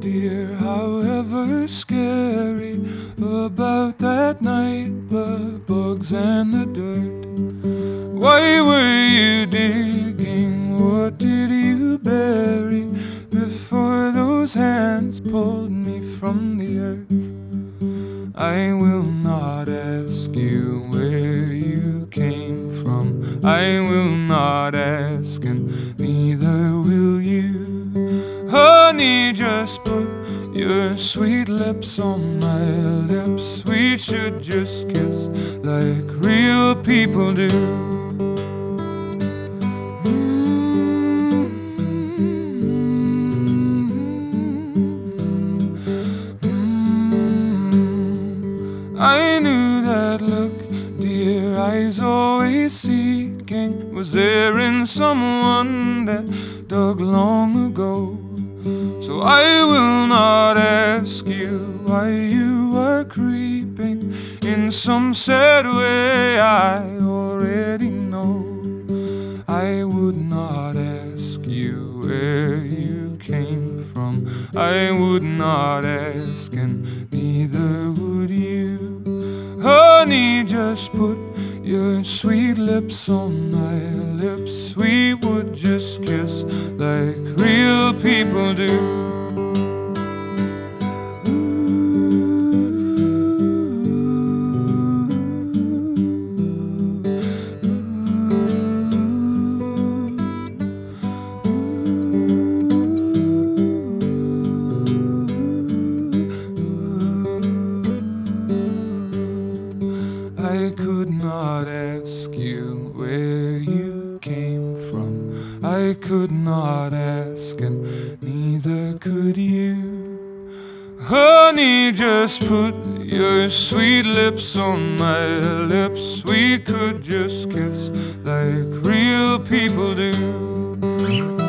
dear, however scary about that night, the bugs and the dirt. Why were you digging? What did you bury before those hands pulled me from the earth? I will not ask you where you came from. I will not ask, and neither will you. Honey, just put your sweet lips on my lips. We should just kiss like real people do. I knew that look, dear, eyes always seeking, was there in someone that dug long ago. So I will not ask you why you are creeping in some sad way I already know. I would not ask you where you came from. I would not ask, and neither would you. Honey, just put your sweet lips on my lips. We would just kiss like real people do. I could not ask you where you came from. I could not ask, and neither could you. Honey, just put your sweet lips on my lips. We could just kiss like real people do.